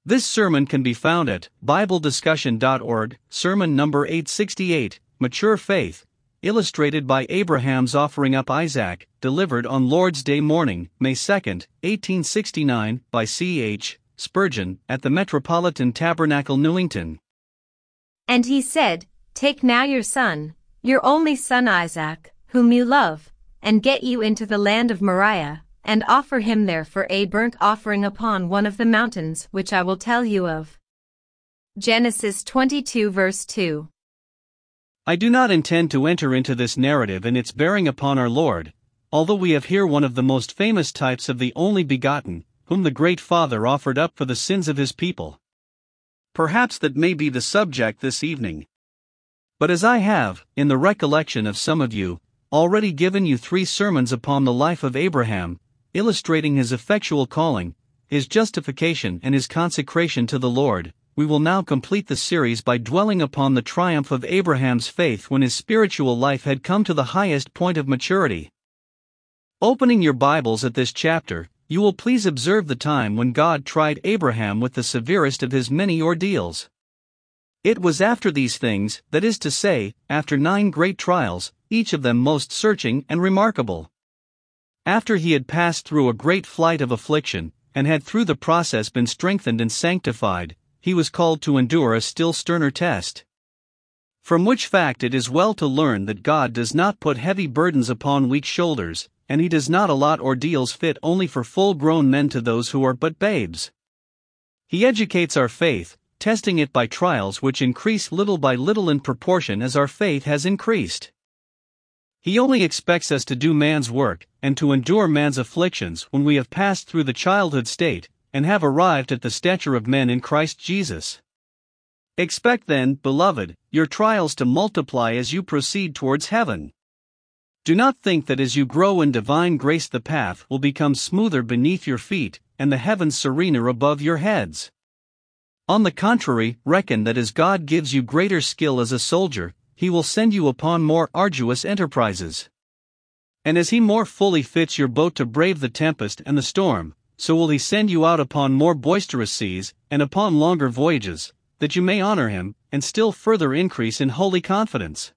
This sermon can be found at BibleDiscussion.org, sermon number 868, Mature Faith, illustrated by Abraham's offering up Isaac, delivered on Lord's Day morning, May 2, 1869, by C.H. Spurgeon, at the Metropolitan Tabernacle, Newington. And he said, Take now your son, your only son Isaac, whom you love, and get you into the land of Moriah, and offer him there for a burnt offering upon one of the mountains which I will tell you of. Genesis 22 verse 2. I do not intend to enter into this narrative and its bearing upon our Lord, although we have here one of the most famous types of the only begotten, whom the great Father offered up for the sins of his people. Perhaps that may be the subject this evening. But as I have, in the recollection of some of you, already given you 3 sermons upon the life of Abraham, illustrating his effectual calling, his justification and his consecration to the Lord, we will now complete the series by dwelling upon the triumph of Abraham's faith when his spiritual life had come to the highest point of maturity. Opening your Bibles at this chapter, you will please observe the time when God tried Abraham with the severest of his many ordeals. It was after these things, that is to say, after 9 great trials, each of them most searching and remarkable. After he had passed through a great flight of affliction, and had through the process been strengthened and sanctified, he was called to endure a still sterner test. From which fact it is well to learn that God does not put heavy burdens upon weak shoulders, and he does not allot ordeals fit only for full-grown men to those who are but babes. He educates our faith, testing it by trials which increase little by little in proportion as our faith has increased. He only expects us to do man's work, and to endure man's afflictions when we have passed through the childhood state, and have arrived at the stature of men in Christ Jesus. Expect then, beloved, your trials to multiply as you proceed towards heaven. Do not think that as you grow in divine grace the path will become smoother beneath your feet, and the heavens serener above your heads. On the contrary, reckon that as God gives you greater skill as a soldier, he will send you upon more arduous enterprises. And as he more fully fits your boat to brave the tempest and the storm, so will he send you out upon more boisterous seas, and upon longer voyages, that you may honor him, and still further increase in holy confidence.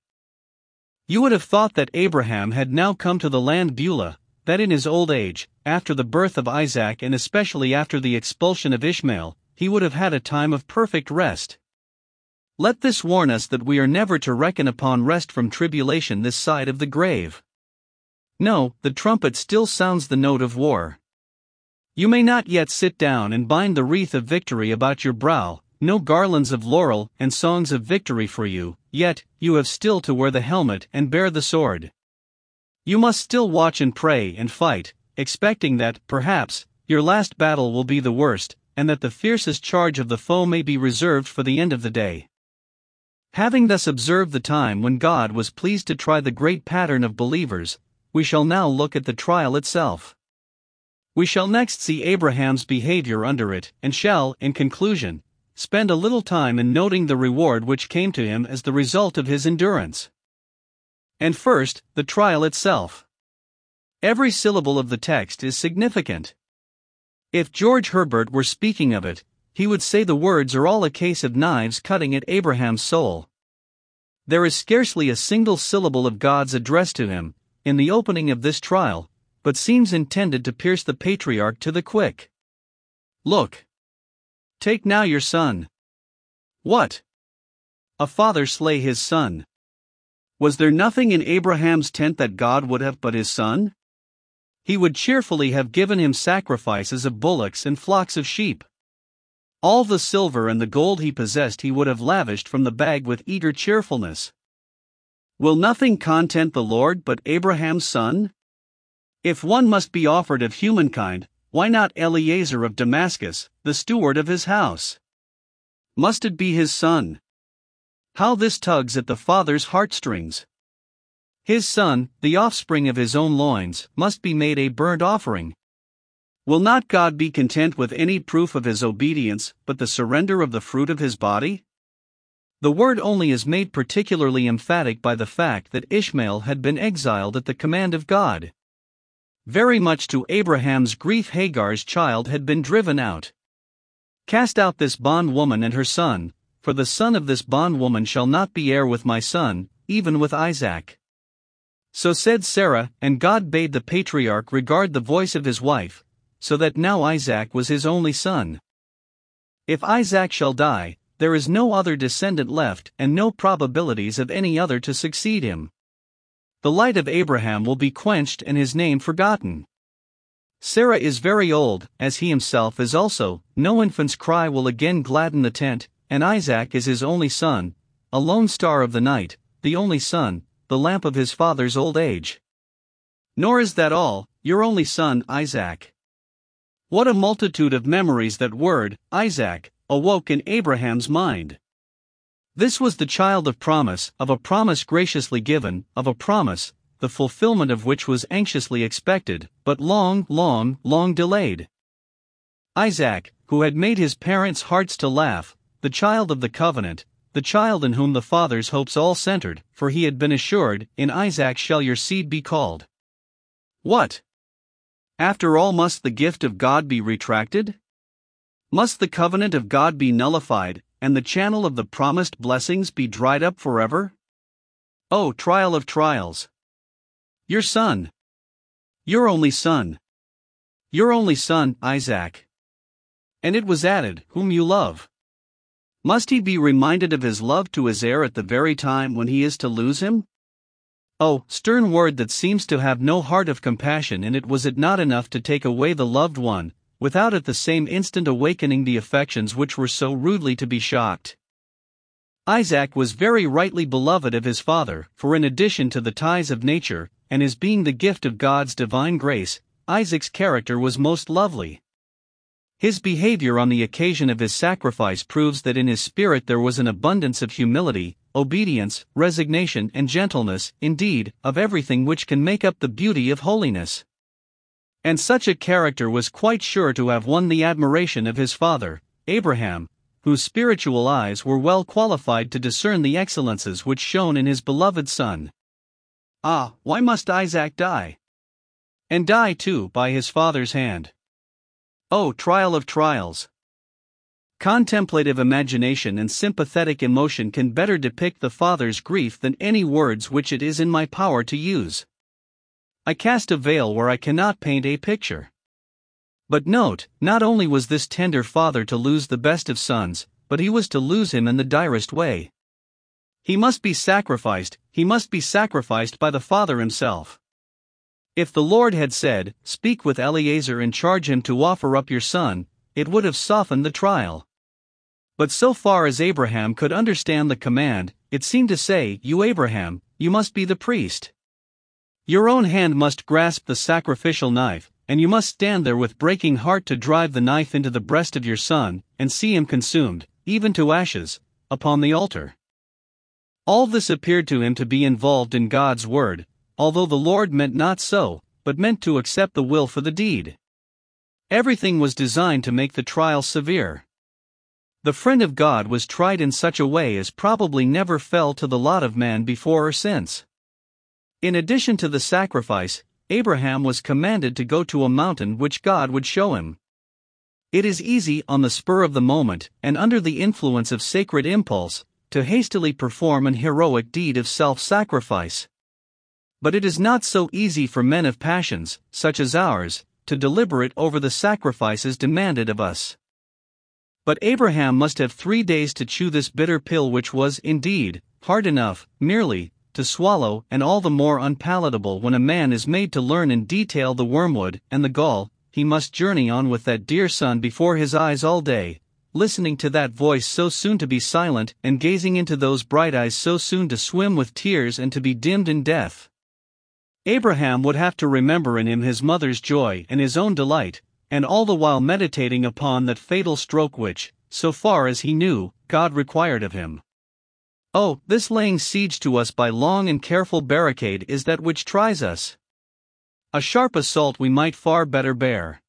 You would have thought that Abraham had now come to the land Beulah, that in his old age, after the birth of Isaac and especially after the expulsion of Ishmael, he would have had a time of perfect rest. Let this warn us that we are never to reckon upon rest from tribulation this side of the grave. No, the trumpet still sounds the note of war. You may not yet sit down and bind the wreath of victory about your brow, no garlands of laurel and songs of victory for you, yet, you have still to wear the helmet and bear the sword. You must still watch and pray and fight, expecting that, perhaps, your last battle will be the worst, and that the fiercest charge of the foe may be reserved for the end of the day. Having thus observed the time when God was pleased to try the great pattern of believers, we shall now look at the trial itself. We shall next see Abraham's behavior under it, and shall, in conclusion, spend a little time in noting the reward which came to him as the result of his endurance. And first, the trial itself. Every syllable of the text is significant. If George Herbert were speaking of it, he would say the words are all a case of knives cutting at Abraham's soul. There is scarcely a single syllable of God's address to him, in the opening of this trial, but seems intended to pierce the patriarch to the quick. Look. Take now your son. What? A father slay his son. Was there nothing in Abraham's tent that God would have but his son? He would cheerfully have given him sacrifices of bullocks and flocks of sheep. All the silver and the gold he possessed he would have lavished from the bag with eager cheerfulness. Will nothing content the Lord but Abraham's son? If one must be offered of humankind, why not Eliezer of Damascus, the steward of his house? Must it be his son? How this tugs at the father's heartstrings! His son, the offspring of his own loins, must be made a burnt offering. Will not God be content with any proof of his obedience but the surrender of the fruit of his body? The word only is made particularly emphatic by the fact that Ishmael had been exiled at the command of God. Very much to Abraham's grief, Hagar's child had been driven out. Cast out this bondwoman and her son, for the son of this bondwoman shall not be heir with my son, even with Isaac. So said Sarah, and God bade the patriarch regard the voice of his wife, so that now Isaac was his only son. If Isaac shall die, there is no other descendant left and no probabilities of any other to succeed him. The light of Abraham will be quenched and his name forgotten. Sarah is very old, as he himself is also, no infant's cry will again gladden the tent, and Isaac is his only son, a lone star of the night, the only son, the lamp of his father's old age. Nor is that all, your only son, Isaac. What a multitude of memories that word, Isaac, awoke in Abraham's mind. This was the child of a promise graciously given, of a promise, the fulfillment of which was anxiously expected, but long delayed. Isaac, who had made his parents' hearts to laugh, the child of the covenant, the child in whom the father's hopes all centered, for he had been assured, in Isaac shall your seed be called. What? After all, must the gift of God be retracted? Must the covenant of God be nullified, and the channel of the promised blessings be dried up forever? Oh, trial of trials! Your son! Your only son! Your only son, Isaac! And it was added, whom you love. Must he be reminded of his love to his heir at the very time when he is to lose him? Oh, stern word that seems to have no heart of compassion in it. Was it not enough to take away the loved one, without at the same instant awakening the affections which were so rudely to be shocked? Isaac was very rightly beloved of his father, for in addition to the ties of nature, and his being the gift of God's divine grace, Isaac's character was most lovely. His behavior on the occasion of his sacrifice proves that in his spirit there was an abundance of humility, obedience, resignation, and gentleness, indeed, of everything which can make up the beauty of holiness. And such a character was quite sure to have won the admiration of his father, Abraham, whose spiritual eyes were well qualified to discern the excellences which shone in his beloved son. Ah, why must Isaac die? And die, too, by his father's hand. Oh, trial of trials! Contemplative imagination and sympathetic emotion can better depict the father's grief than any words which it is in my power to use. I cast a veil where I cannot paint a picture. But note, not only was this tender father to lose the best of sons, but he was to lose him in the direst way. He must be sacrificed by the father himself. If the Lord had said, "Speak with Eliezer and charge him to offer up your son," it would have softened the trial. But so far as Abraham could understand the command, it seemed to say, "You Abraham, you must be the priest. Your own hand must grasp the sacrificial knife, and you must stand there with breaking heart to drive the knife into the breast of your son, and see him consumed, even to ashes, upon the altar." All this appeared to him to be involved in God's word, although the Lord meant not so, but meant to accept the will for the deed. Everything was designed to make the trial severe. The friend of God was tried in such a way as probably never fell to the lot of man before or since. In addition to the sacrifice, Abraham was commanded to go to a mountain which God would show him. It is easy on the spur of the moment, and under the influence of sacred impulse, to hastily perform an heroic deed of self-sacrifice. But it is not so easy for men of passions, such as ours, to deliberate over the sacrifices demanded of us. But Abraham must have 3 days to chew this bitter pill, which was, indeed, hard enough, merely, to swallow, and all the more unpalatable when a man is made to learn in detail the wormwood and the gall. He must journey on with that dear son before his eyes all day, listening to that voice so soon to be silent, and gazing into those bright eyes so soon to swim with tears and to be dimmed in death. Abraham would have to remember in him his mother's joy and his own delight, and all the while meditating upon that fatal stroke which, so far as he knew, God required of him. Oh, this laying siege to us by long and careful barricade is that which tries us. A sharp assault we might far better bear.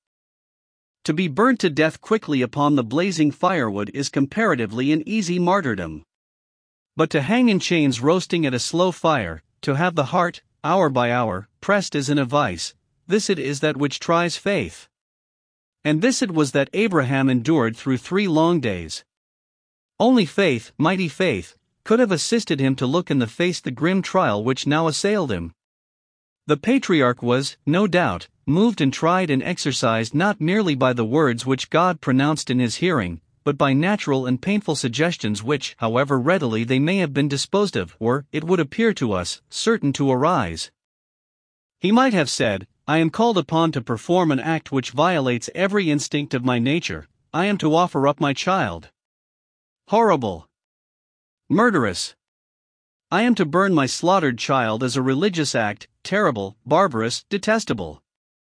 To be burnt to death quickly upon the blazing firewood is comparatively an easy martyrdom. But to hang in chains roasting at a slow fire, to have the heart, hour by hour, pressed as in a vice, this it is that which tries faith. And this it was that Abraham endured through 3 long days. Only faith, mighty faith, could have assisted him to look in the face the grim trial which now assailed him. The patriarch was, no doubt, moved and tried and exercised not merely by the words which God pronounced in his hearing, but by natural and painful suggestions which, however readily they may have been disposed of, were, it would appear to us, certain to arise. He might have said, I am called upon to perform an act which violates every instinct of my nature. I am to offer up my child. Horrible! Murderous! I am to burn my slaughtered child as a religious act, terrible, barbarous, detestable.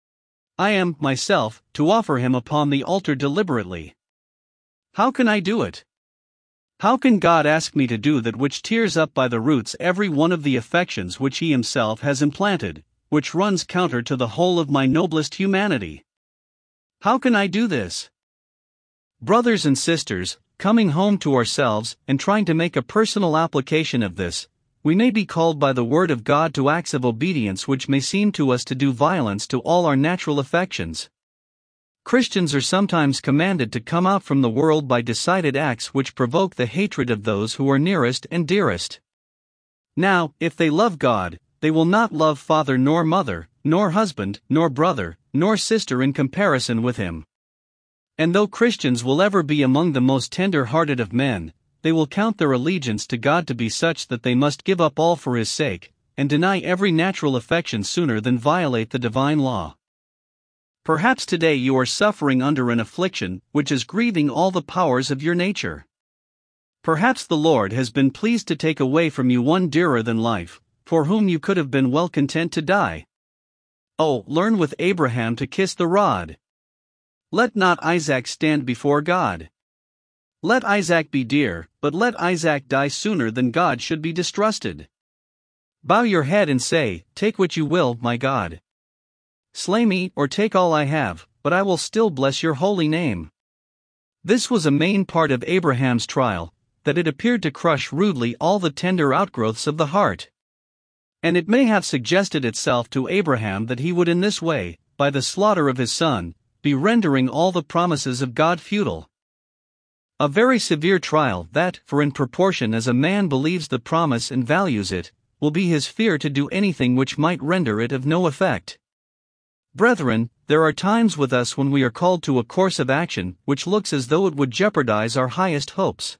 I am, myself, to offer him upon the altar deliberately. How can I do it? How can God ask me to do that which tears up by the roots every one of the affections which He Himself has implanted, which runs counter to the whole of my noblest humanity? How can I do this? Brothers and sisters, coming home to ourselves and trying to make a personal application of this, we may be called by the Word of God to acts of obedience which may seem to us to do violence to all our natural affections. Christians are sometimes commanded to come out from the world by decided acts which provoke the hatred of those who are nearest and dearest. Now, if they love God, they will not love father nor mother, nor husband, nor brother, nor sister in comparison with Him. And though Christians will ever be among the most tender-hearted of men, they will count their allegiance to God to be such that they must give up all for His sake, and deny every natural affection sooner than violate the divine law. Perhaps today you are suffering under an affliction which is grieving all the powers of your nature. Perhaps the Lord has been pleased to take away from you one dearer than life, for whom you could have been well content to die. Oh, learn with Abraham to kiss the rod. Let not Isaac stand before God. Let Isaac be dear, but let Isaac die sooner than God should be distrusted. Bow your head and say, Take what you will, my God. Slay me, or take all I have, but I will still bless your holy name. This was a main part of Abraham's trial, that it appeared to crush rudely all the tender outgrowths of the heart. And it may have suggested itself to Abraham that he would in this way, by the slaughter of his son, be rendering all the promises of God futile. A very severe trial that, for in proportion as a man believes the promise and values it, will be his fear to do anything which might render it of no effect. Brethren, there are times with us when we are called to a course of action which looks as though it would jeopardize our highest hopes.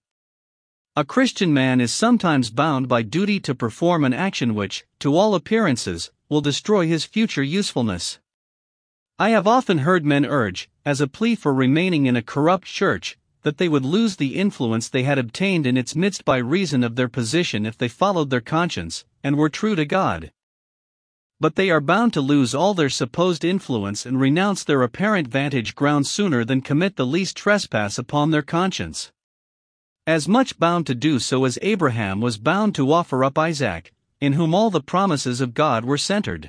A Christian man is sometimes bound by duty to perform an action which, to all appearances, will destroy his future usefulness. I have often heard men urge, as a plea for remaining in a corrupt church, that they would lose the influence they had obtained in its midst by reason of their position if they followed their conscience, and were true to God. But they are bound to lose all their supposed influence and renounce their apparent vantage ground sooner than commit the least trespass upon their conscience. As much bound to do so as Abraham was bound to offer up Isaac, in whom all the promises of God were centered.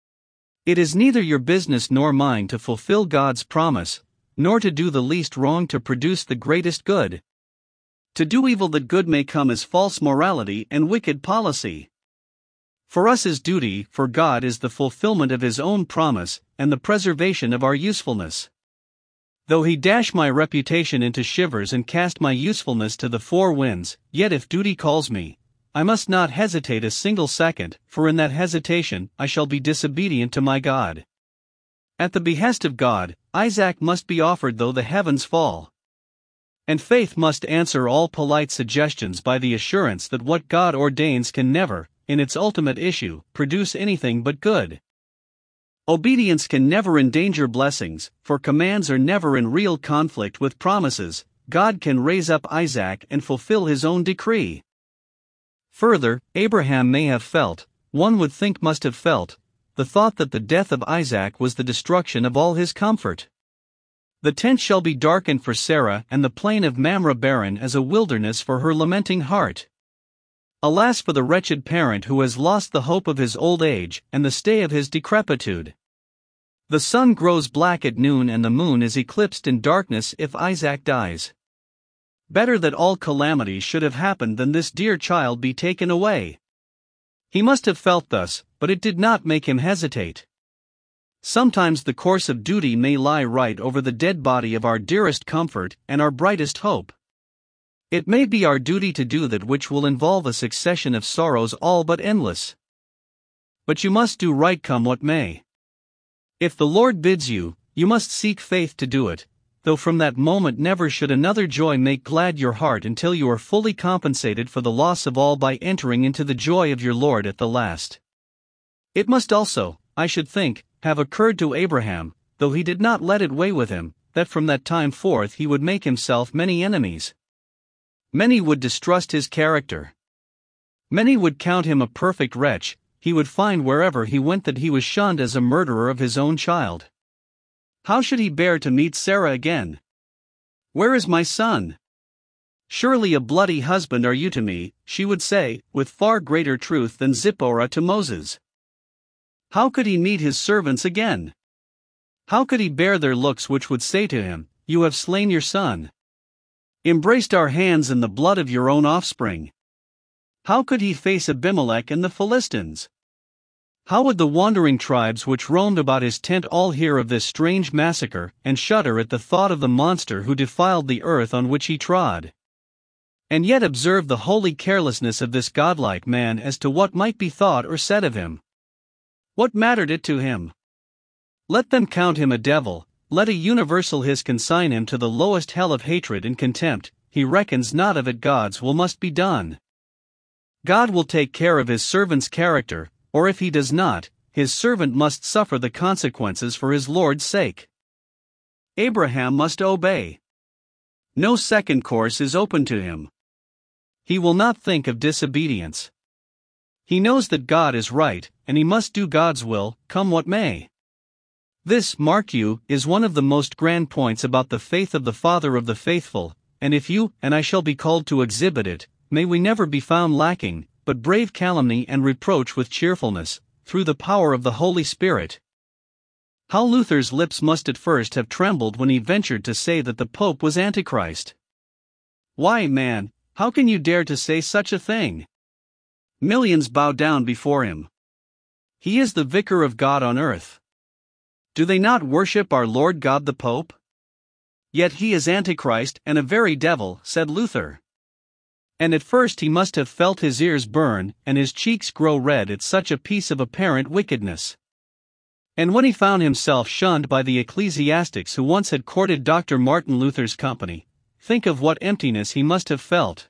It is neither your business nor mine to fulfill God's promise, nor to do the least wrong to produce the greatest good. To do evil that good may come is false morality and wicked policy. For us His duty, for God is the fulfillment of His own promise, and the preservation of our usefulness. Though He dash my reputation into shivers and cast my usefulness to the four winds, yet if duty calls me, I must not hesitate a single second, for in that hesitation I shall be disobedient to my God. At the behest of God, Isaac must be offered though the heavens fall. And faith must answer all polite suggestions by the assurance that what God ordains can never, in its ultimate issue, produce anything but good. Obedience can never endanger blessings, for commands are never in real conflict with promises. God can raise up Isaac and fulfill His own decree. Further, Abraham may have felt, one would think must have felt, the thought that the death of Isaac was the destruction of all his comfort. The tent shall be darkened for Sarah and the plain of Mamre barren as a wilderness for her lamenting heart. Alas for the wretched parent who has lost the hope of his old age and the stay of his decrepitude. The sun grows black at noon and the moon is eclipsed in darkness if Isaac dies. Better that all calamity should have happened than this dear child be taken away. He must have felt thus, but it did not make him hesitate. Sometimes the course of duty may lie right over the dead body of our dearest comfort and our brightest hope. It may be our duty to do that which will involve a succession of sorrows all but endless. But you must do right come what may. If the Lord bids you, you must seek faith to do it, though from that moment never should another joy make glad your heart until you are fully compensated for the loss of all by entering into the joy of your Lord at the last. It must also, I should think, have occurred to Abraham, though he did not let it weigh with him, that from that time forth he would make himself many enemies. Many would distrust his character. Many would count him a perfect wretch. He would find wherever he went that he was shunned as a murderer of his own child. How should he bear to meet Sarah again? "Where is my son? Surely a bloody husband are you to me," she would say, with far greater truth than Zipporah to Moses. How could he meet his servants again? How could he bear their looks which would say to him, "You have slain your son. Embraced our hands in the blood of your own offspring"? How could he face Abimelech and the Philistines? How would the wandering tribes which roamed about his tent all hear of this strange massacre and shudder at the thought of the monster who defiled the earth on which he trod? And yet observe the holy carelessness of this godlike man as to what might be thought or said of him. What mattered it to him? Let them count him a devil, let a universal hiss consign him to the lowest hell of hatred and contempt, he reckons not of it God's will must be done. God will take care of his servant's character, or if he does not, his servant must suffer the consequences for his Lord's sake. Abraham must obey. No second course is open to him. He will not think of disobedience. He knows that God is right, and he must do God's will, come what may. This, mark you, is one of the most grand points about the faith of the Father of the faithful, and if you and I shall be called to exhibit it, may we never be found lacking, but brave calumny and reproach with cheerfulness, through the power of the Holy Spirit. How Luther's lips must at first have trembled when he ventured to say that the Pope was Antichrist. Why, man, how can you dare to say such a thing? Millions bow down before him. He is the vicar of God on earth. Do they not worship our Lord God the Pope? Yet he is Antichrist and a very devil, said Luther. And at first he must have felt his ears burn and his cheeks grow red at such a piece of apparent wickedness. And when he found himself shunned by the ecclesiastics who once had courted Dr. Martin Luther's company, think of what emptiness he must have felt.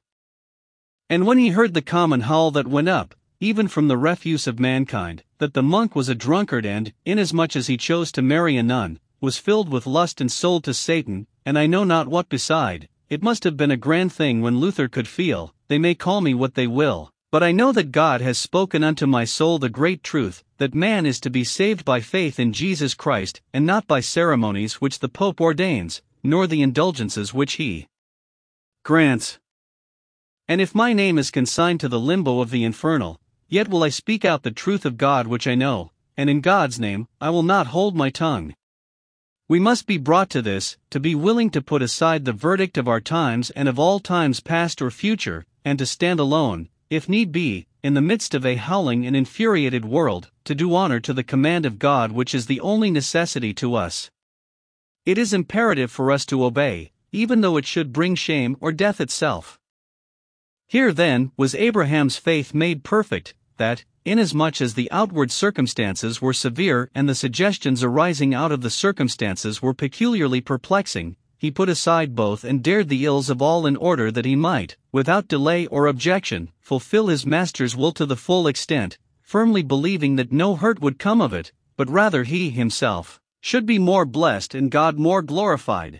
And when he heard the common howl that went up, even from the refuse of mankind, that the monk was a drunkard and, inasmuch as he chose to marry a nun, was filled with lust and sold to Satan, and I know not what beside, it must have been a grand thing when Luther could feel, they may call me what they will, but I know that God has spoken unto my soul the great truth, that man is to be saved by faith in Jesus Christ, and not by ceremonies which the Pope ordains, nor the indulgences which he grants. And if my name is consigned to the limbo of the infernal, yet will I speak out the truth of God which I know, and in God's name I will not hold my tongue. We must be brought to this, to be willing to put aside the verdict of our times and of all times past or future, and to stand alone, if need be, in the midst of a howling and infuriated world, to do honor to the command of God which is the only necessity to us. It is imperative for us to obey, even though it should bring shame or death itself. Here then was Abraham's faith made perfect, that, inasmuch as the outward circumstances were severe and the suggestions arising out of the circumstances were peculiarly perplexing, he put aside both and dared the ills of all in order that he might, without delay or objection, fulfill his Master's will to the full extent, firmly believing that no hurt would come of it, but rather he himself should be more blessed and God more glorified.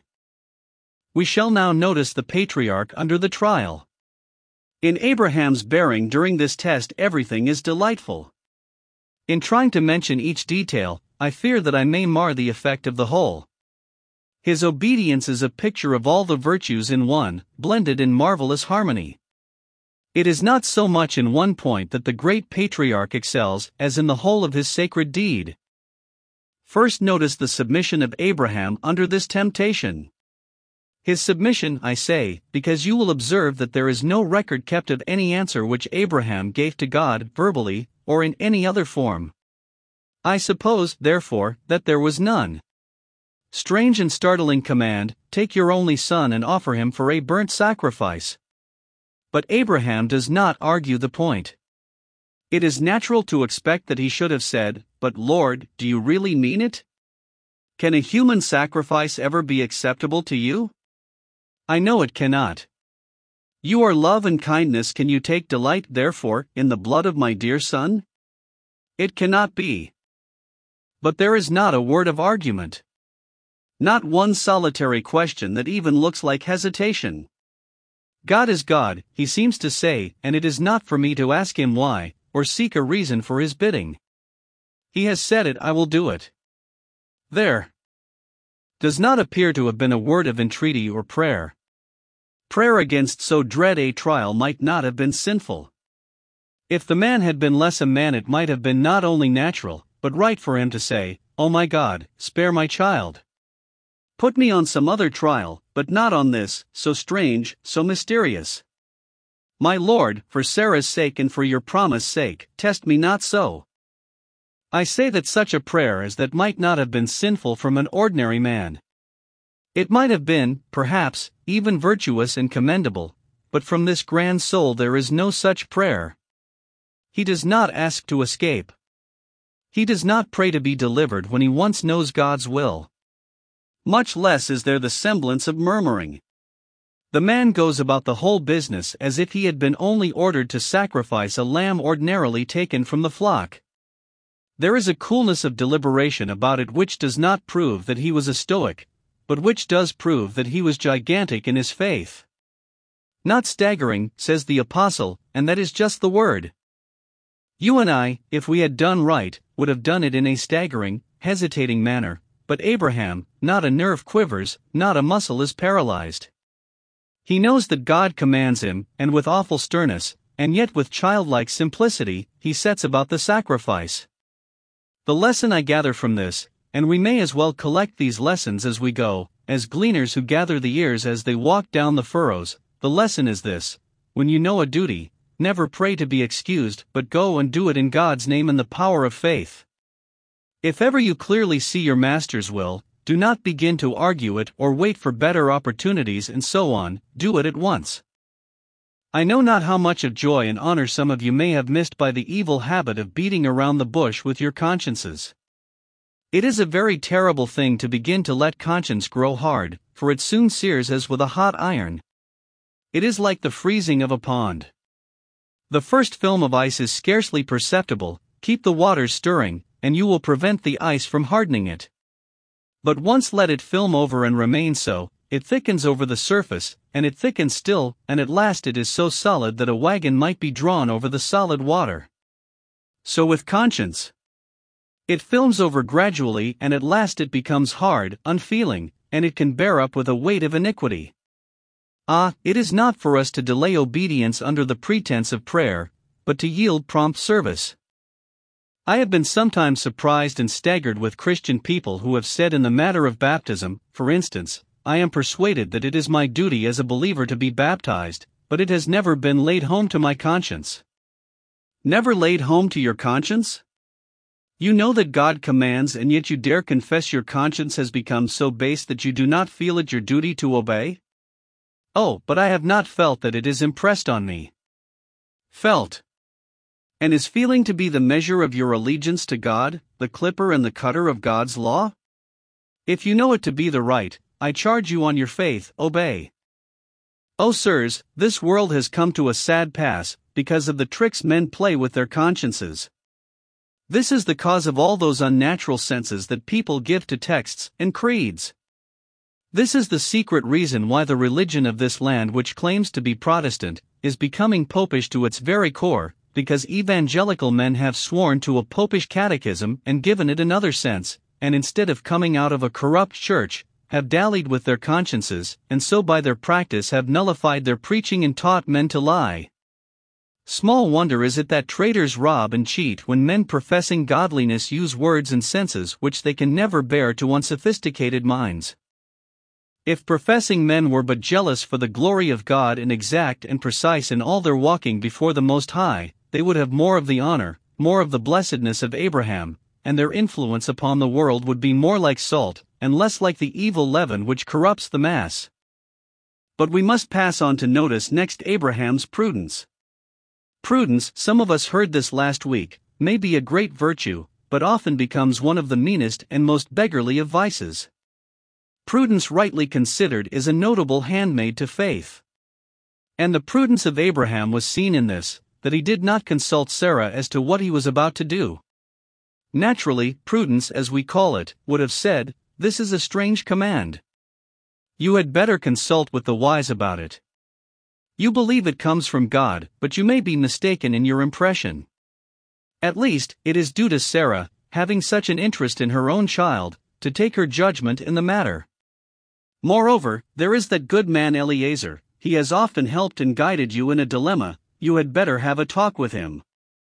We shall now notice the patriarch under the trial. In Abraham's bearing during this test everything is delightful. In trying to mention each detail, I fear that I may mar the effect of the whole. His obedience is a picture of all the virtues in one, blended in marvelous harmony. It is not so much in one point that the great patriarch excels as in the whole of his sacred deed. First notice the submission of Abraham under this temptation. His submission, I say, because you will observe that there is no record kept of any answer which Abraham gave to God verbally, or in any other form. I suppose, therefore, that there was none. Strange and startling command, take your only son and offer him for a burnt sacrifice. But Abraham does not argue the point. It is natural to expect that he should have said, but Lord, do you really mean it? Can a human sacrifice ever be acceptable to you? I know it cannot. You are love and kindness. Can you take delight, therefore, in the blood of my dear son? It cannot be. But there is not a word of argument. Not one solitary question that even looks like hesitation. God is God, he seems to say, and it is not for me to ask him why, or seek a reason for his bidding. He has said it, I will do it. There does not appear to have been a word of entreaty or prayer. Prayer against so dread a trial might not have been sinful. If the man had been less a man, it might have been not only natural, but right for him to say, "Oh my God, spare my child. Put me on some other trial, but not on this, so strange, so mysterious. My Lord, for Sarah's sake and for your promise' sake, test me not so." I say that such a prayer as that might not have been sinful from an ordinary man. It might have been, perhaps, even virtuous and commendable, but from this grand soul there is no such prayer. He does not ask to escape. He does not pray to be delivered when he once knows God's will. Much less is there the semblance of murmuring. The man goes about the whole business as if he had been only ordered to sacrifice a lamb ordinarily taken from the flock. There is a coolness of deliberation about it which does not prove that he was a stoic, but which does prove that he was gigantic in his faith. Not staggering, says the apostle, and that is just the word. You and I, if we had done right, would have done it in a staggering, hesitating manner, but Abraham, not a nerve quivers, not a muscle is paralyzed. He knows that God commands him, and with awful sternness, and yet with childlike simplicity, he sets about the sacrifice. The lesson I gather from this, and we may as well collect these lessons as we go, as gleaners who gather the ears as they walk down the furrows, the lesson is this: when you know a duty, never pray to be excused, but go and do it in God's name and the power of faith. If ever you clearly see your Master's will, do not begin to argue it or wait for better opportunities and so on, do it at once. I know not how much of joy and honor some of you may have missed by the evil habit of beating around the bush with your consciences. It is a very terrible thing to begin to let conscience grow hard, for it soon sears as with a hot iron. It is like the freezing of a pond. The first film of ice is scarcely perceptible, keep the waters stirring, and you will prevent the ice from hardening it. But once let it film over and remain so, it thickens over the surface, and it thickens still, and at last it is so solid that a wagon might be drawn over the solid water. So with conscience. It films over gradually, and at last it becomes hard, unfeeling, and it can bear up with a weight of iniquity. Ah, it is not for us to delay obedience under the pretense of prayer, but to yield prompt service. I have been sometimes surprised and staggered with Christian people who have said in the matter of baptism, for instance, I am persuaded that it is my duty as a believer to be baptized, but it has never been laid home to my conscience. Never laid home to your conscience? You know that God commands, and yet you dare confess your conscience has become so base that you do not feel it your duty to obey? Oh, but I have not felt that it is impressed on me. Felt. And is feeling to be the measure of your allegiance to God, the clipper and the cutter of God's law? If you know it to be the right, I charge you on your faith, obey. Oh sirs, this world has come to a sad pass, because of the tricks men play with their consciences. This is the cause of all those unnatural senses that people give to texts and creeds. This is the secret reason why the religion of this land, which claims to be Protestant, is becoming popish to its very core, because evangelical men have sworn to a popish catechism and given it another sense, and instead of coming out of a corrupt church, have dallied with their consciences, and so by their practice have nullified their preaching and taught men to lie. Small wonder is it that traitors rob and cheat when men professing godliness use words and senses which they can never bear to unsophisticated minds. If professing men were but jealous for the glory of God and exact and precise in all their walking before the Most High, they would have more of the honor, more of the blessedness of Abraham, and their influence upon the world would be more like salt, and less like the evil leaven which corrupts the mass. But we must pass on to notice next Abraham's prudence. Prudence, some of us heard this last week, may be a great virtue, but often becomes one of the meanest and most beggarly of vices. Prudence, rightly considered, is a notable handmaid to faith. And the prudence of Abraham was seen in this, that he did not consult Sarah as to what he was about to do. Naturally, prudence, as we call it, would have said, "This is a strange command. You had better consult with the wise about it. You believe it comes from God, but you may be mistaken in your impression. At least, it is due to Sarah, having such an interest in her own child, to take her judgment in the matter. Moreover, there is that good man Eliezer, he has often helped and guided you in a dilemma, you had better have a talk with him."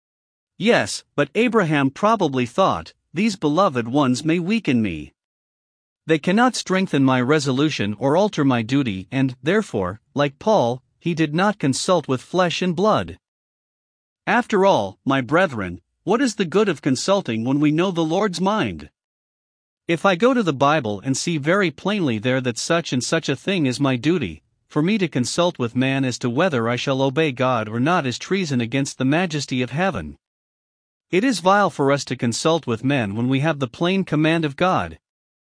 Yes, but Abraham probably thought, "These beloved ones may weaken me. They cannot strengthen my resolution or alter my duty," and, therefore, like Paul, he did not consult with flesh and blood. After all, my brethren, what is the good of consulting when we know the Lord's mind? If I go to the Bible and see very plainly there that such and such a thing is my duty, for me to consult with man as to whether I shall obey God or not is treason against the majesty of heaven. It is vile for us to consult with men when we have the plain command of God.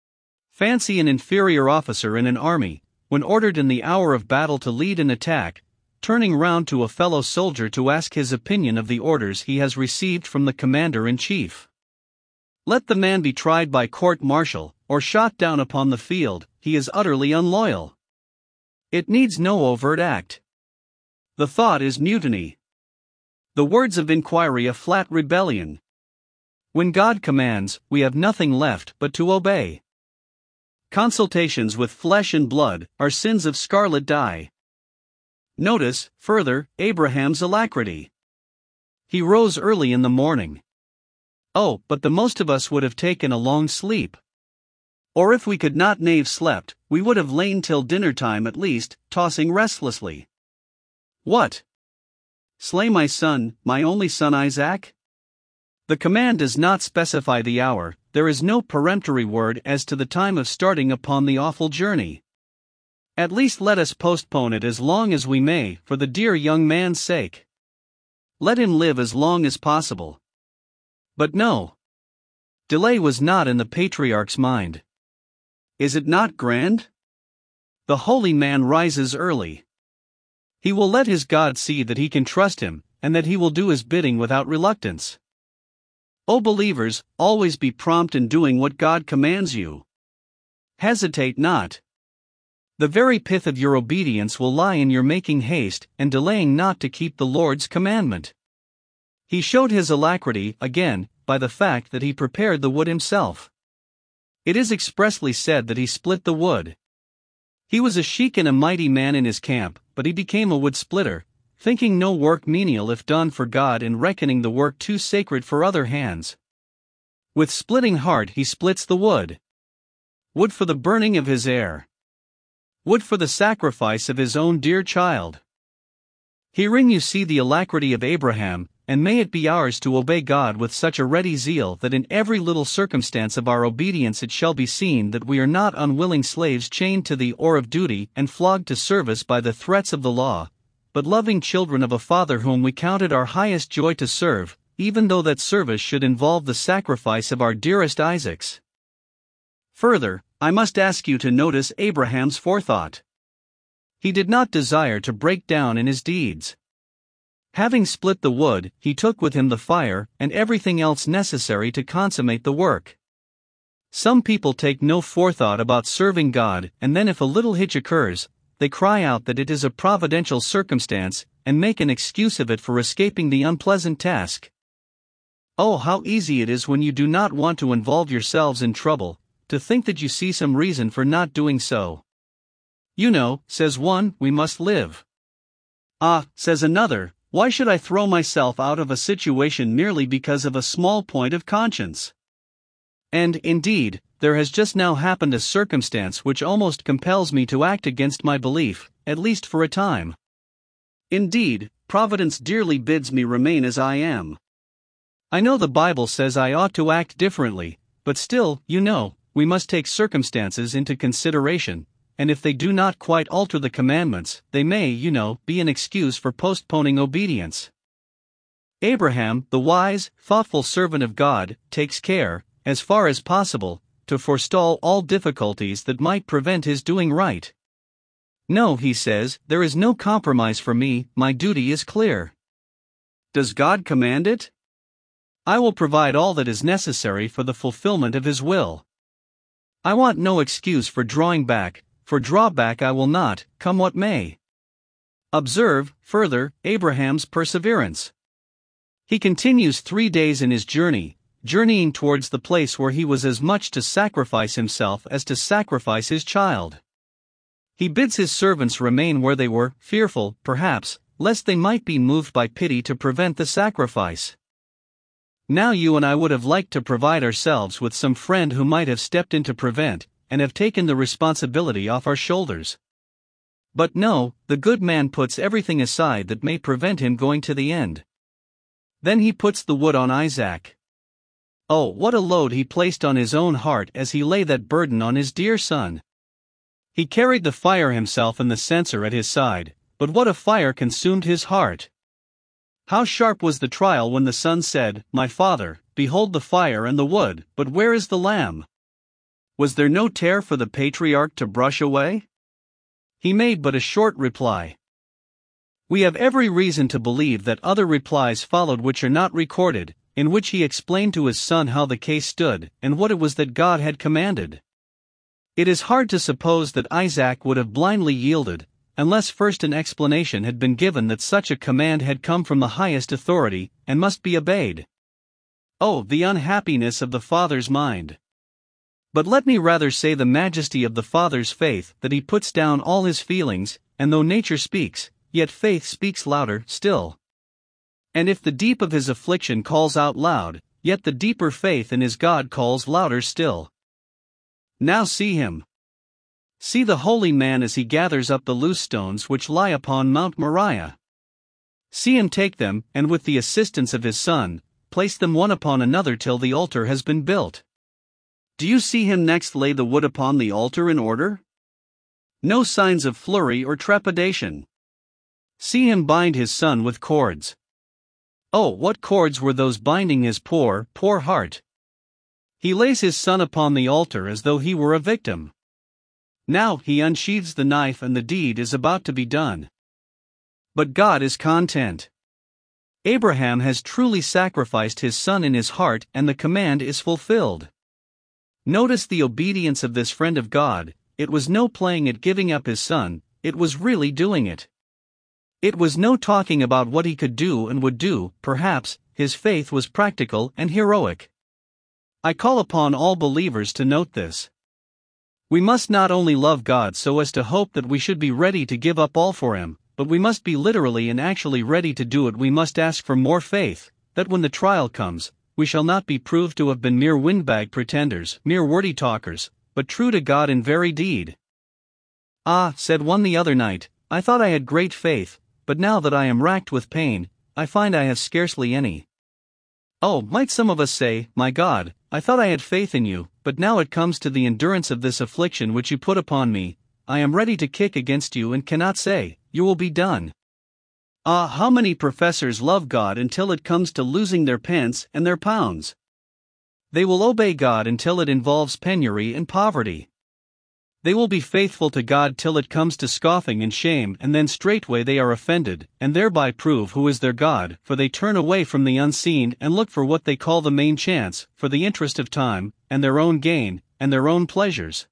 Fancy an inferior officer in an army, when ordered in the hour of battle to lead an attack, turning round to a fellow soldier to ask his opinion of the orders he has received from the commander-in-chief. Let the man be tried by court-martial, or shot down upon the field, he is utterly unloyal. It needs no overt act. The thought is mutiny. The words of inquiry a flat rebellion. When God commands, we have nothing left but to obey. Consultations with flesh and blood are sins of scarlet dye. Notice, further, Abraham's alacrity. He rose early in the morning. Oh, but the most of us would have taken a long sleep. Or if we could not knave slept, we would have lain till dinner time at least, tossing restlessly. What? Slay my son, my only son Isaac? The command does not specify the hour, there is no peremptory word as to the time of starting upon the awful journey. At least let us postpone it as long as we may, for the dear young man's sake. Let him live as long as possible. But no. Delay was not in the patriarch's mind. Is it not grand? The holy man rises early. He will let his God see that he can trust him, and that he will do his bidding without reluctance. O believers, always be prompt in doing what God commands you. Hesitate not. The very pith of your obedience will lie in your making haste and delaying not to keep the Lord's commandment. He showed his alacrity, again, by the fact that he prepared the wood himself. It is expressly said that he split the wood. He was a sheik and a mighty man in his camp, but he became a wood splitter, thinking no work menial if done for God and reckoning the work too sacred for other hands. With splitting heart he splits the wood. Wood for the burning of his heir. Wood for the sacrifice of his own dear child. Herein you see the alacrity of Abraham, and may it be ours to obey God with such a ready zeal that in every little circumstance of our obedience it shall be seen that we are not unwilling slaves chained to the oar of duty and flogged to service by the threats of the law, but loving children of a Father whom we count it our highest joy to serve, even though that service should involve the sacrifice of our dearest Isaacs. Further, I must ask you to notice Abraham's forethought. He did not desire to break down in his deeds. Having split the wood, he took with him the fire and everything else necessary to consummate the work. Some people take no forethought about serving God, and then if a little hitch occurs, they cry out that it is a providential circumstance, and make an excuse of it for escaping the unpleasant task. Oh, how easy it is when you do not want to involve yourselves in trouble, to think that you see some reason for not doing so. You know, says one, we must live. Ah, says another, why should I throw myself out of a situation merely because of a small point of conscience? And, indeed, there has just now happened a circumstance which almost compels me to act against my belief, at least for a time. Indeed, Providence dearly bids me remain as I am. I know the Bible says I ought to act differently, but still, we must take circumstances into consideration, and if they do not quite alter the commandments, they may, be an excuse for postponing obedience. Abraham, the wise, thoughtful servant of God, takes care, as far as possible, to forestall all difficulties that might prevent his doing right. No, he says, there is no compromise for me, my duty is clear. Does God command it? I will provide all that is necessary for the fulfillment of His will. I want no excuse for drawing back, for drawback I will not, come what may. Observe, further, Abraham's perseverance. He continues 3 days in his journeying towards the place where he was as much to sacrifice himself as to sacrifice his child. He bids his servants remain where they were, fearful, perhaps, lest they might be moved by pity to prevent the sacrifice. Now you and I would have liked to provide ourselves with some friend who might have stepped in to prevent, and have taken the responsibility off our shoulders. But no, the good man puts everything aside that may prevent him going to the end. Then he puts the wood on Isaac. Oh, what a load he placed on his own heart as he lay that burden on his dear son. He carried the fire himself and the censer at his side, but what a fire consumed his heart! How sharp was the trial when the son said, "My father, behold the fire and the wood, but where is the lamb?" Was there no tear for the patriarch to brush away? He made but a short reply. We have every reason to believe that other replies followed which are not recorded, in which he explained to his son how the case stood, and what it was that God had commanded. It is hard to suppose that Isaac would have blindly yielded, unless first an explanation had been given that such a command had come from the highest authority, and must be obeyed. Oh, the unhappiness of the father's mind! But let me rather say the majesty of the father's faith, that he puts down all his feelings, and though nature speaks, yet faith speaks louder still. And if the deep of his affliction calls out loud, yet the deeper faith in his God calls louder still. Now see him. See the holy man as he gathers up the loose stones which lie upon Mount Moriah. See him take them, and with the assistance of his son, place them one upon another till the altar has been built. Do you see him next lay the wood upon the altar in order? No signs of flurry or trepidation. See him bind his son with cords. Oh, what cords were those binding his poor, poor heart! He lays his son upon the altar as though he were a victim. Now he unsheathes the knife and the deed is about to be done. But God is content. Abraham has truly sacrificed his son in his heart and the command is fulfilled. Notice the obedience of this friend of God. It was no playing at giving up his son, it was really doing it. It was no talking about what he could do and would do, perhaps, his faith was practical and heroic. I call upon all believers to note this. We must not only love God so as to hope that we should be ready to give up all for Him, but we must be literally and actually ready to do it. We must ask for more faith, that when the trial comes, we shall not be proved to have been mere windbag pretenders, mere wordy talkers, but true to God in very deed. Ah, said one the other night, I thought I had great faith, but now that I am racked with pain, I find I have scarcely any. Oh, might some of us say, My God, I thought I had faith in you, but now it comes to the endurance of this affliction which you put upon me, I am ready to kick against you and cannot say, You will be done. Ah, how many professors love God until it comes to losing their pence and their pounds. They will obey God until it involves penury and poverty. They will be faithful to God till it comes to scoffing and shame, and then straightway they are offended, and thereby prove who is their God, for they turn away from the unseen and look for what they call the main chance, for the interest of time, and their own gain, and their own pleasures.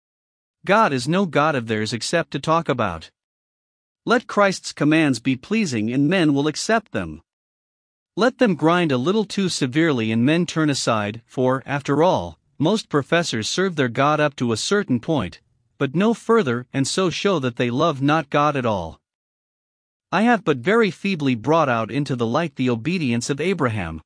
God is no God of theirs except to talk about. Let Christ's commands be pleasing and men will accept them. Let them grind a little too severely and men turn aside, for, after all, most professors serve their God up to a certain point, but no further, and so show that they love not God at all. I have but very feebly brought out into the light the obedience of Abraham.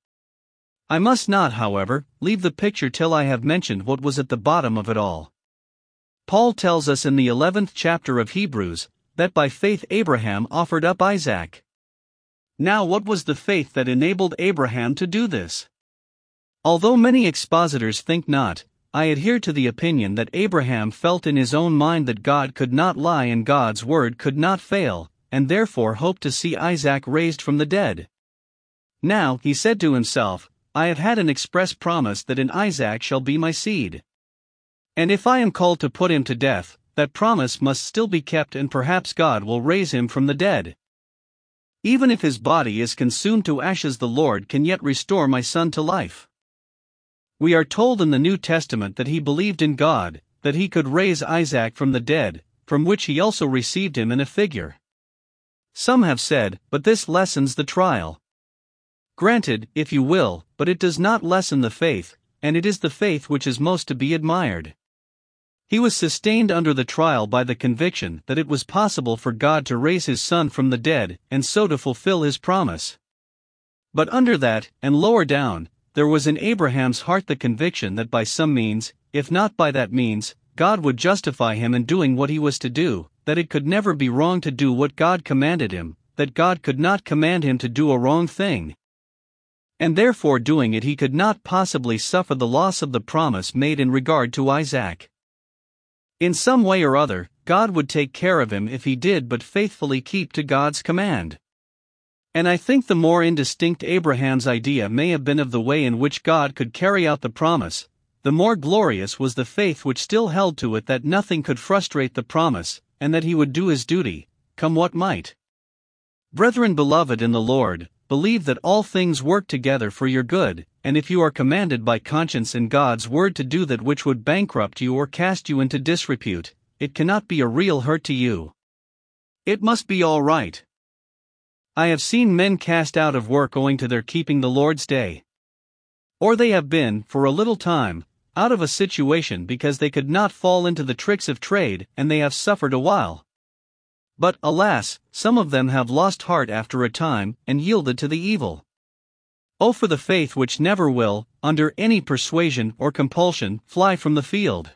I must not, however, leave the picture till I have mentioned what was at the bottom of it all. Paul tells us in the 11th chapter of Hebrews, that by faith Abraham offered up Isaac. Now, what was the faith that enabled Abraham to do this? Although many expositors think not, I adhere to the opinion that Abraham felt in his own mind that God could not lie and God's word could not fail, and therefore hoped to see Isaac raised from the dead. Now, he said to himself, I have had an express promise that in Isaac shall be my seed. And if I am called to put him to death, that promise must still be kept, and perhaps God will raise him from the dead. Even if his body is consumed to ashes, the Lord can yet restore my son to life. We are told in the New Testament that he believed in God, that he could raise Isaac from the dead, from which he also received him in a figure. Some have said, but this lessens the trial. Granted, if you will, but it does not lessen the faith, and it is the faith which is most to be admired. He was sustained under the trial by the conviction that it was possible for God to raise his son from the dead, and so to fulfill his promise. But under that, and lower down, there was in Abraham's heart the conviction that by some means, if not by that means, God would justify him in doing what he was to do, that it could never be wrong to do what God commanded him, that God could not command him to do a wrong thing. And therefore doing it he could not possibly suffer the loss of the promise made in regard to Isaac. In some way or other, God would take care of him if he did but faithfully keep to God's command. And I think the more indistinct Abraham's idea may have been of the way in which God could carry out the promise, the more glorious was the faith which still held to it that nothing could frustrate the promise, and that he would do his duty, come what might. Brethren beloved in the Lord, believe that all things work together for your good, and if you are commanded by conscience and God's word to do that which would bankrupt you or cast you into disrepute, it cannot be a real hurt to you. It must be all right. I have seen men cast out of work owing to their keeping the Lord's day. Or they have been, for a little time, out of a situation because they could not fall into the tricks of trade, and they have suffered a while. But, alas, some of them have lost heart after a time, and yielded to the evil. Oh, for the faith which never will, under any persuasion or compulsion, fly from the field.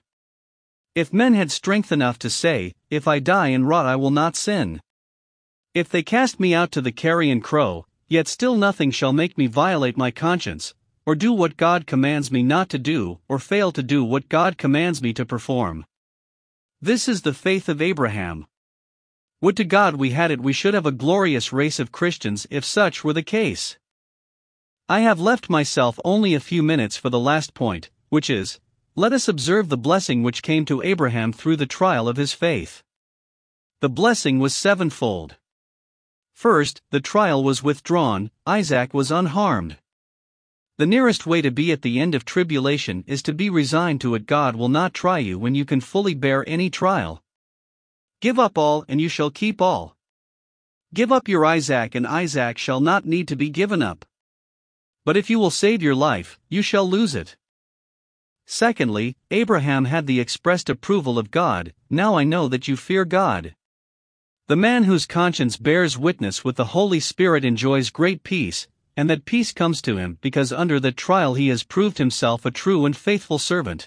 If men had strength enough to say, if I die and rot I will not sin. If they cast me out to the carrion crow, yet still nothing shall make me violate my conscience, or do what God commands me not to do, or fail to do what God commands me to perform. This is the faith of Abraham. Would to God we had it. We should have a glorious race of Christians if such were the case. I have left myself only a few minutes for the last point, which is, let us observe the blessing which came to Abraham through the trial of his faith. The blessing was sevenfold. First, the trial was withdrawn, Isaac was unharmed. The nearest way to be at the end of tribulation is to be resigned to it. God will not try you when you can fully bear any trial. Give up all and you shall keep all. Give up your Isaac and Isaac shall not need to be given up. But if you will save your life, you shall lose it. Secondly, Abraham had the expressed approval of God. Now I know that you fear God. The man whose conscience bears witness with the Holy Spirit enjoys great peace, and that peace comes to him because under the trial he has proved himself a true and faithful servant.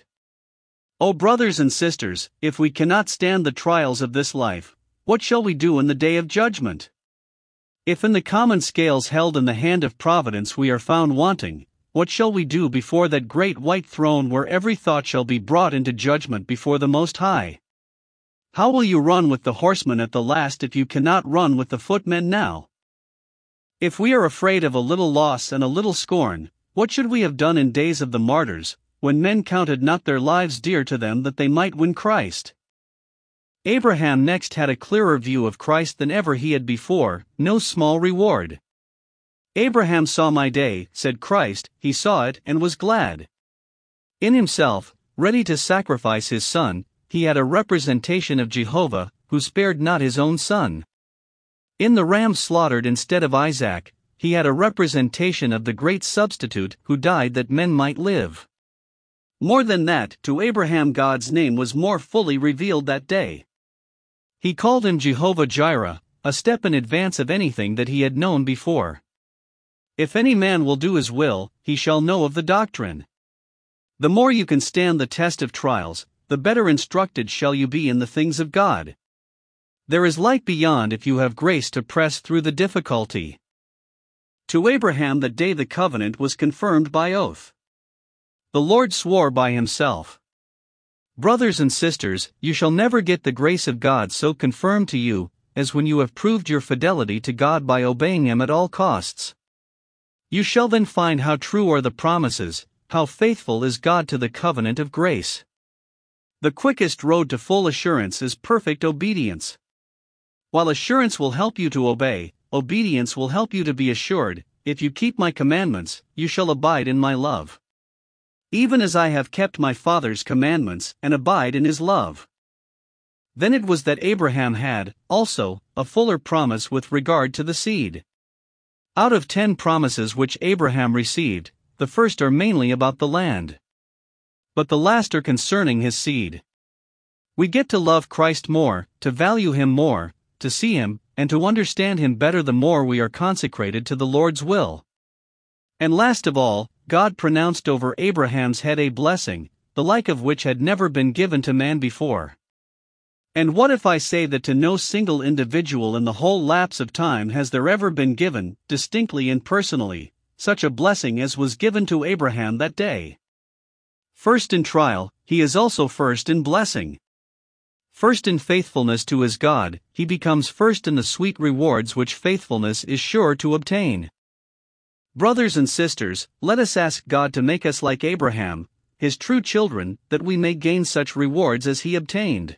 O brothers and sisters, if we cannot stand the trials of this life, what shall we do in the day of judgment? If in the common scales held in the hand of providence we are found wanting, what shall we do before that great white throne where every thought shall be brought into judgment before the Most High? How will you run with the horsemen at the last if you cannot run with the footmen now? If we are afraid of a little loss and a little scorn, what should we have done in days of the martyrs, when men counted not their lives dear to them that they might win Christ? Abraham next had a clearer view of Christ than ever he had before, no small reward. Abraham saw my day, said Christ, he saw it and was glad. In himself, ready to sacrifice his son, he had a representation of Jehovah, who spared not his own son. In the ram slaughtered instead of Isaac, he had a representation of the great substitute who died that men might live. More than that, to Abraham God's name was more fully revealed that day. He called him Jehovah Jireh, a step in advance of anything that he had known before. If any man will do his will, he shall know of the doctrine. The more you can stand the test of trials, the better instructed shall you be in the things of God. There is light beyond if you have grace to press through the difficulty. To Abraham that day the covenant was confirmed by oath. The Lord swore by himself. Brothers and sisters, you shall never get the grace of God so confirmed to you, as when you have proved your fidelity to God by obeying Him at all costs. You shall then find how true are the promises, how faithful is God to the covenant of grace. The quickest road to full assurance is perfect obedience. While assurance will help you to obey, obedience will help you to be assured. If you keep my commandments, you shall abide in my love. Even as I have kept my Father's commandments and abide in his love. Then it was that Abraham had, also, a fuller promise with regard to the seed. Out of 10 promises which Abraham received, the first are mainly about the land. But the last are concerning his seed. We get to love Christ more, to value him more, to see him, and to understand him better the more we are consecrated to the Lord's will. And last of all, God pronounced over Abraham's head a blessing, the like of which had never been given to man before. And what if I say that to no single individual in the whole lapse of time has there ever been given, distinctly and personally, such a blessing as was given to Abraham that day? First in trial, he is also first in blessing. First in faithfulness to his God, he becomes first in the sweet rewards which faithfulness is sure to obtain. Brothers and sisters, let us ask God to make us like Abraham, his true children, that we may gain such rewards as he obtained.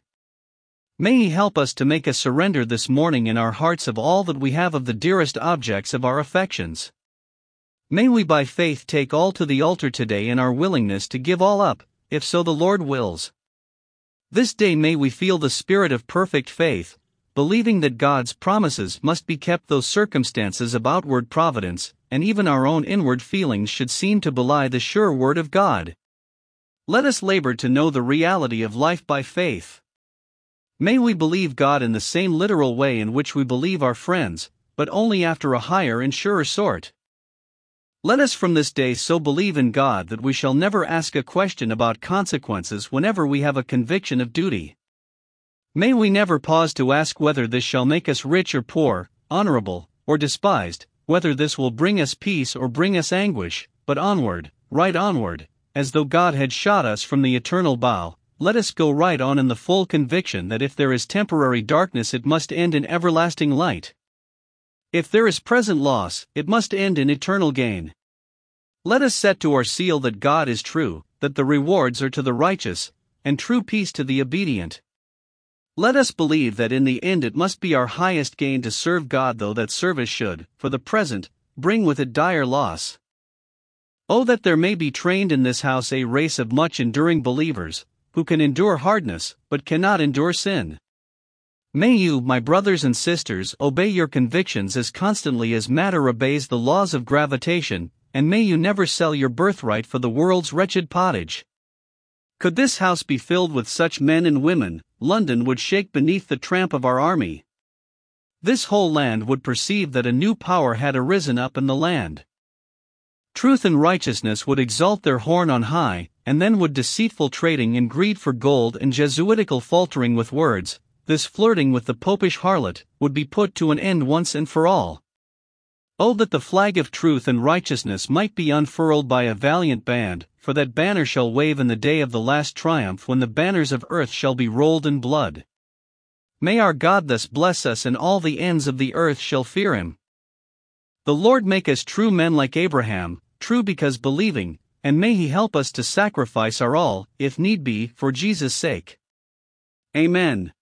May he help us to make a surrender this morning in our hearts of all that we have of the dearest objects of our affections. May we by faith take all to the altar today in our willingness to give all up, if so the Lord wills. This day may we feel the spirit of perfect faith, believing that God's promises must be kept though circumstances of outward providence, and even our own inward feelings should seem to belie the sure word of God. Let us labor to know the reality of life by faith. May we believe God in the same literal way in which we believe our friends, but only after a higher and surer sort. Let us from this day so believe in God that we shall never ask a question about consequences whenever we have a conviction of duty. May we never pause to ask whether this shall make us rich or poor, honorable or despised, whether this will bring us peace or bring us anguish, but onward, right onward, as though God had shot us from the eternal bow. Let us go right on in the full conviction that if there is temporary darkness it must end in everlasting light. If there is present loss, it must end in eternal gain. Let us set to our seal that God is true, that the rewards are to the righteous, and true peace to the obedient. Let us believe that in the end it must be our highest gain to serve God, though that service should, for the present, bring with it dire loss. Oh, that there may be trained in this house a race of much enduring believers, who can endure hardness, but cannot endure sin. May you, my brothers and sisters, obey your convictions as constantly as matter obeys the laws of gravitation, and may you never sell your birthright for the world's wretched pottage. Could this house be filled with such men and women, London would shake beneath the tramp of our army. This whole land would perceive that a new power had arisen up in the land. Truth and righteousness would exalt their horn on high, and then would deceitful trading and greed for gold and Jesuitical faltering with words, this flirting with the popish harlot, would be put to an end once and for all. Oh, that the flag of truth and righteousness might be unfurled by a valiant band, for that banner shall wave in the day of the last triumph when the banners of earth shall be rolled in blood. May our God thus bless us, and all the ends of the earth shall fear him. The Lord make us true men like Abraham, true because believing, and may he help us to sacrifice our all, if need be, for Jesus' sake. Amen.